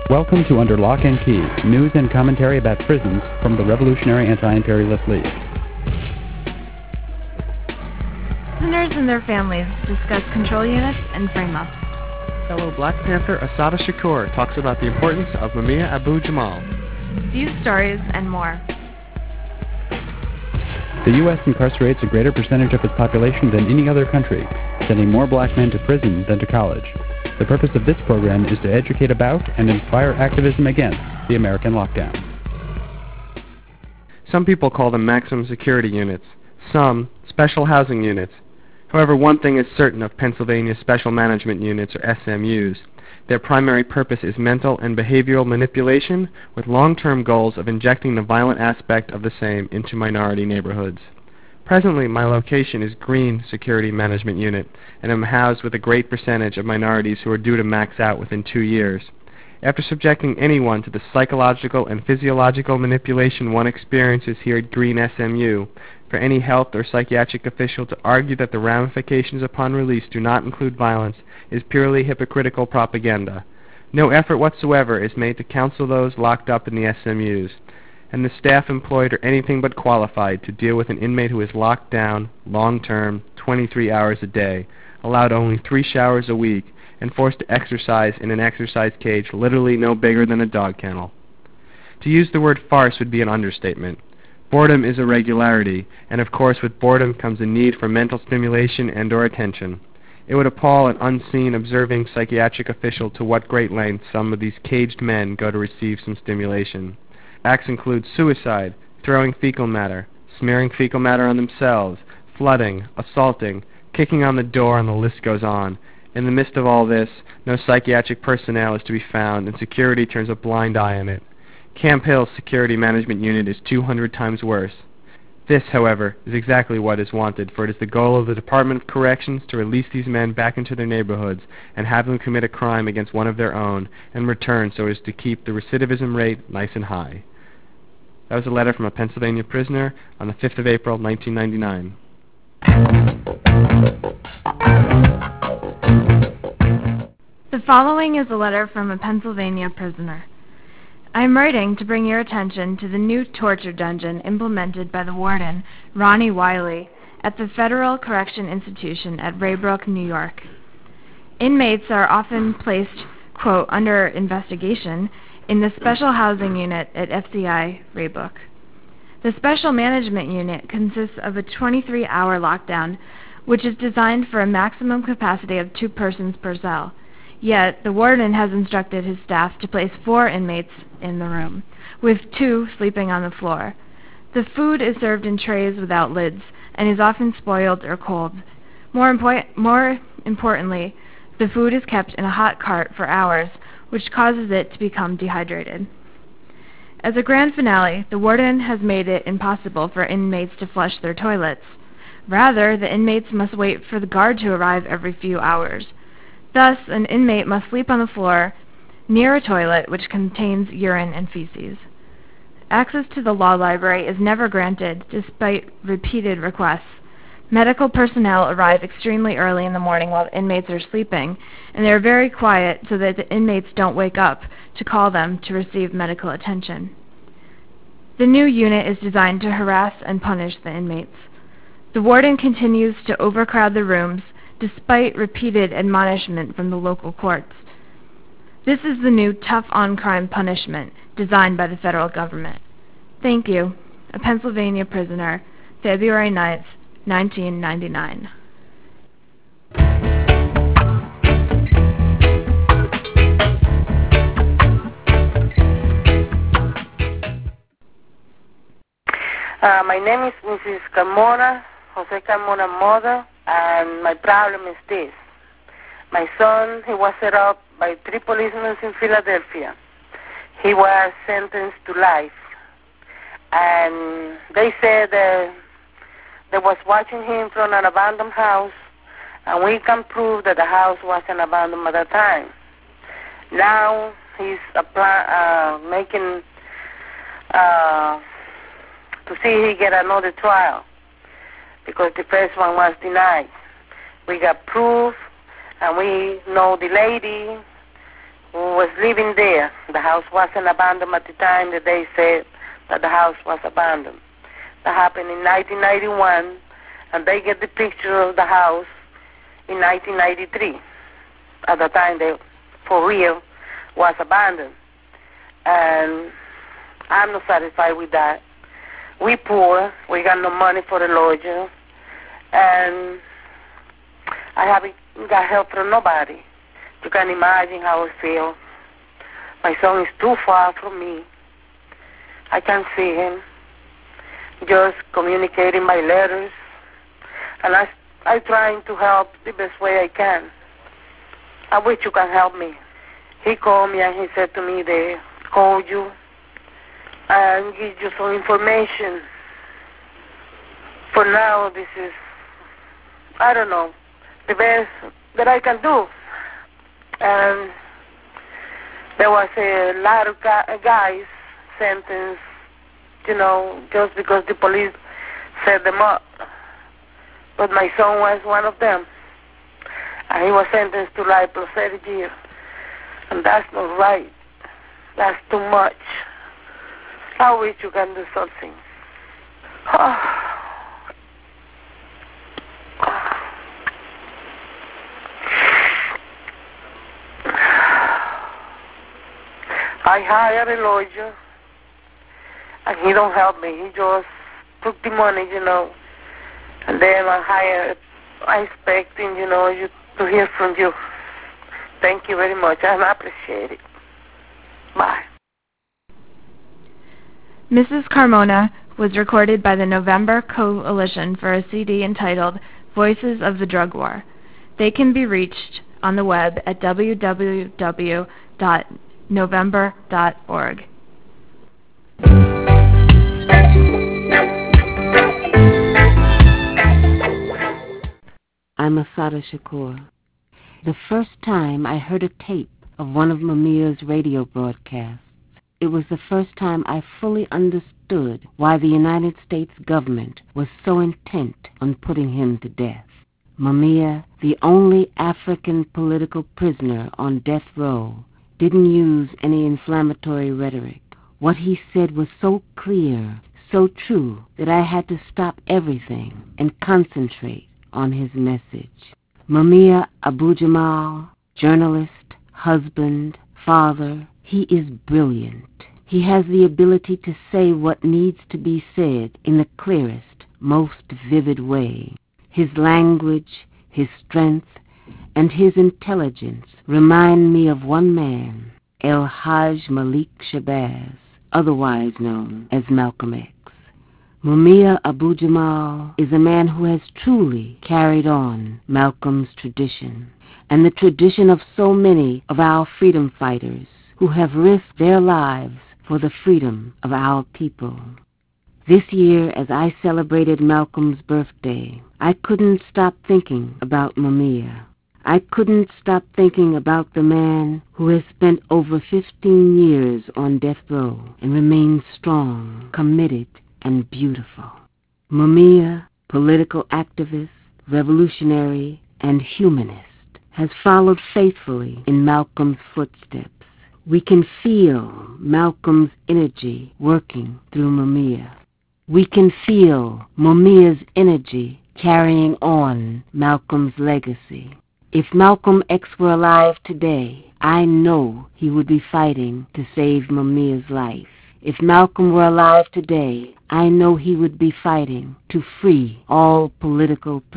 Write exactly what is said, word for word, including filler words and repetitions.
Welcome to Under Lock and Key, news and commentary about prisons from the Revolutionary Anti-Imperialist League. Prisoners and their families discuss control units and frame-ups. Fellow Black Panther Assata Shakur talks about the importance of Mumia Abu-Jamal. These stories and more. The U S incarcerates a greater percentage of its population than any other country, sending more black men to prison than to college. The purpose of this program is to educate about and inspire activism against the American lockdown. Some people call them maximum security units, some special housing units. However, one thing is certain of Pennsylvania Special Management Units, or S M Us. Their primary purpose is mental and behavioral manipulation with long-term goals of injecting the violent aspect of the same into minority neighborhoods. Presently, my location is Green Security Management Unit, and I'm housed with a great percentage of minorities who are due to max out within two years. After subjecting anyone to the psychological and physiological manipulation one experiences here at Green S M U, for any health or psychiatric official to argue that the ramifications upon release do not include violence is purely hypocritical propaganda. No effort whatsoever is made to counsel those locked up in the S M Us, and the staff employed are anything but qualified to deal with an inmate who is locked down, long-term, twenty-three hours a day, allowed only three showers a week, and forced to exercise in an exercise cage literally no bigger than a dog kennel. To use the word farce would be an understatement. Boredom is a regularity, and of course with boredom comes a need for mental stimulation and or attention. It would appall an unseen, observing psychiatric official to what great lengths some of these caged men go to receive some stimulation. Acts include suicide, throwing fecal matter, smearing fecal matter on themselves, flooding, assaulting, kicking on the door, and the list goes on. In the midst of all this, no psychiatric personnel is to be found, and security turns a blind eye on it. Camp Hill's Security Management Unit is two hundred times worse. This, however, is exactly what is wanted, for it is the goal of the Department of Corrections to release these men back into their neighborhoods and have them commit a crime against one of their own and return so as to keep the recidivism rate nice and high. That was a letter from a Pennsylvania prisoner on the fifth of April, nineteen ninety-nine. The following is a letter from a Pennsylvania prisoner. I am writing to bring your attention to the new torture dungeon implemented by the warden, Ronnie Wiley, at the Federal Correction Institution at Raybrook, New York. Inmates are often placed, quote, under investigation in the Special Housing Unit at F C I Raybrook. The Special Management Unit consists of a twenty-three hour lockdown, which is designed for a maximum capacity of two persons per cell. Yet, the warden has instructed his staff to place four inmates in the room, with two sleeping on the floor. The food is served in trays without lids and is often spoiled or cold. More, impo- more importantly, the food is kept in a hot cart for hours, which causes it to become dehydrated. As a grand finale, the warden has made it impossible for inmates to flush their toilets. Rather, the inmates must wait for the guard to arrive every few hours. Thus, an inmate must sleep on the floor near a toilet which contains urine and feces. Access to the law library is never granted, despite repeated requests. Medical personnel arrive extremely early in the morning while the inmates are sleeping, and they are very quiet so that the inmates don't wake up to call them to receive medical attention. The new unit is designed to harass and punish the inmates. The warden continues to overcrowd the rooms, despite repeated admonishment from the local courts. This is the new tough-on-crime punishment designed by the federal government. Thank you. A Pennsylvania prisoner, February ninth, nineteen ninety-nine. Uh, my name is Missus Carmona, Jose Carmona mother, and my problem is this. My son, he was set up by three policemen in Philadelphia. He was sentenced to life. And they said uh, they was watching him from an abandoned house, and we can prove that the house wasn't abandoned at the time. Now he's apply, uh, making uh, to see he get another trial because the first one was denied. We got proof, and we know the lady who was living there. The house wasn't abandoned at the time that they said that the house was abandoned. That happened in nineteen ninety-one, and they get the picture of the house in nineteen ninety-three. At the time, they, for real, was abandoned. And I'm not satisfied with that. We poor, we got no money for the lawyer, and I haven't got help from nobody. You can imagine how I feel. My son is too far from me. I can't see him. Just communicating by letters, and I, I'm trying to help the best way I can. I wish you can help me. He called me and he said to me they called you and give you some information. For now, this is, I don't know, the best that I can do. And there was a lot of guys sentenced, you know, just because the police set them up. But my son was one of them. And he was sentenced to life plus thirty years. And that's not right. That's too much. I wish you can do something. I hired a lawyer, and he don't help me. He just took the money, you know, and then I hired, I expecting, you know, you to hear from you. Thank you very much. I appreciate it. Bye. Missus Carmona was recorded by the November Coalition for a C D entitled Voices of the Drug War. They can be reached on the web at w w w dot november dot org. I'm Assata Shakur. The first time I heard a tape of one of Mamiya's radio broadcasts, it was the first time I fully understood why the United States government was so intent on putting him to death. Mamiya, the only African political prisoner on death row, didn't use any inflammatory rhetoric. What he said was so clear, so true, that I had to stop everything and concentrate on his message. Mamiya Abu-Jamal, journalist, husband, father, he is brilliant. He has the ability to say what needs to be said in the clearest, most vivid way. His language, his strength, and his intelligence remind me of one man, El-Hajj Malik Shabazz, otherwise known as Malcolm X. Mamiya Abu-Jamal is a man who has truly carried on Malcolm's tradition and the tradition of so many of our freedom fighters who have risked their lives for the freedom of our people. This year, as I celebrated Malcolm's birthday, I couldn't stop thinking about Mamiya. I couldn't stop thinking about the man who has spent over fifteen years on death row and remains strong, committed, and beautiful. Mamiya, political activist, revolutionary, and humanist, has followed faithfully in Malcolm's footsteps. We can feel Malcolm's energy working through Mamiya. We can feel Mamiya's energy carrying on Malcolm's legacy. If Malcolm X were alive today, I know he would be fighting to save Mamiya's life. If Malcolm were alive today, I know he would be fighting to free all political prisoners.